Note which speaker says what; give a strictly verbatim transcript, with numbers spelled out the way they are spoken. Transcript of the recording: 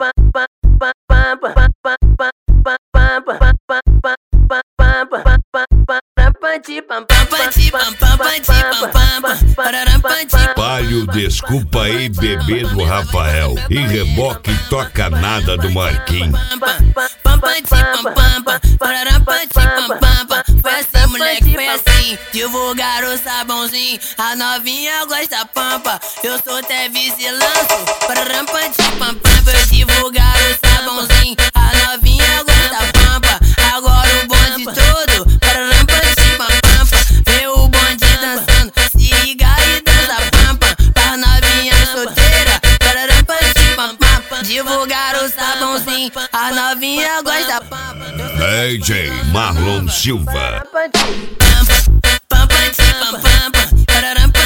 Speaker 1: Palio, desculpa aí, bebê do Rafael. E reboque toca nada do Marquinhos.
Speaker 2: Foi assim, moleque, foi assim. Divulgar o sabãozinho, a novinha gosta pampa. Eu sou até vice-lanço. Foi divulgar o sabãozinho, a novinha gosta pampa. Agora o bonde todo, vê o bonde dançando, se liga e dança pampa. Pra novinha solteira, divulgar o sabãozinho, a novinha gosta pampa.
Speaker 1: D J Marlon Silva.
Speaker 2: Pampa, pampa, pampa, pampa, pampa,